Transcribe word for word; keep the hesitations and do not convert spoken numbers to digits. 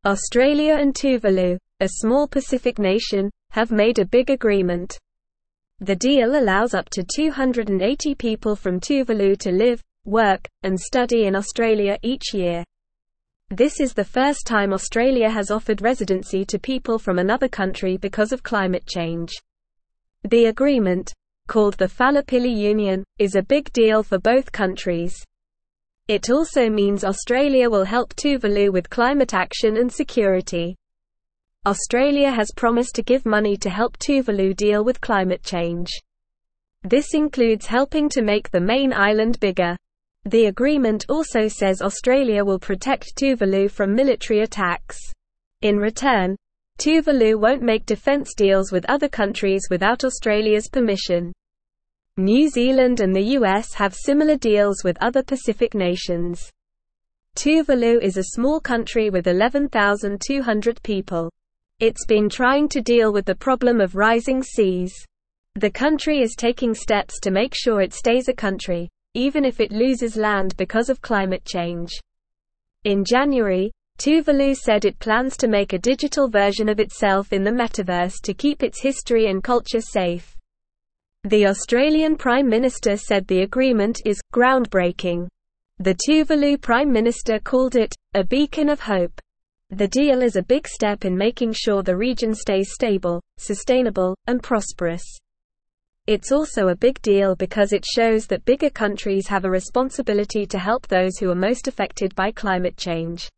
Australia and Tuvalu, a small Pacific nation, have made a big agreement. The deal allows up to two hundred eighty people from Tuvalu to live, work, and study in Australia each year. This is the first time Australia has offered residency to people from another country because of climate change. The agreement, called the Phalappili Union, is a big deal for both countries. It also means Australia will help Tuvalu with climate action and security. Australia has promised to give money to help Tuvalu deal with climate change. This includes helping to make the main island bigger. The agreement also says Australia will protect Tuvalu from military attacks. In return, Tuvalu won't make defense deals with other countries without Australia's permission. New Zealand and the U S have similar deals with other Pacific nations. Tuvalu is a small country with eleven thousand two hundred people. It's been trying to deal with the problem of rising seas. The country is taking steps to make sure it stays a country, even if it loses land because of climate change. In January, Tuvalu said it plans to make a digital version of itself in the metaverse to keep its history and culture safe. The Australian Prime Minister said the agreement is groundbreaking. The Tuvalu Prime Minister called it a beacon of hope. The deal is a big step in making sure the region stays stable, sustainable, and prosperous. It's also a big deal because it shows that bigger countries have a responsibility to help those who are most affected by climate change.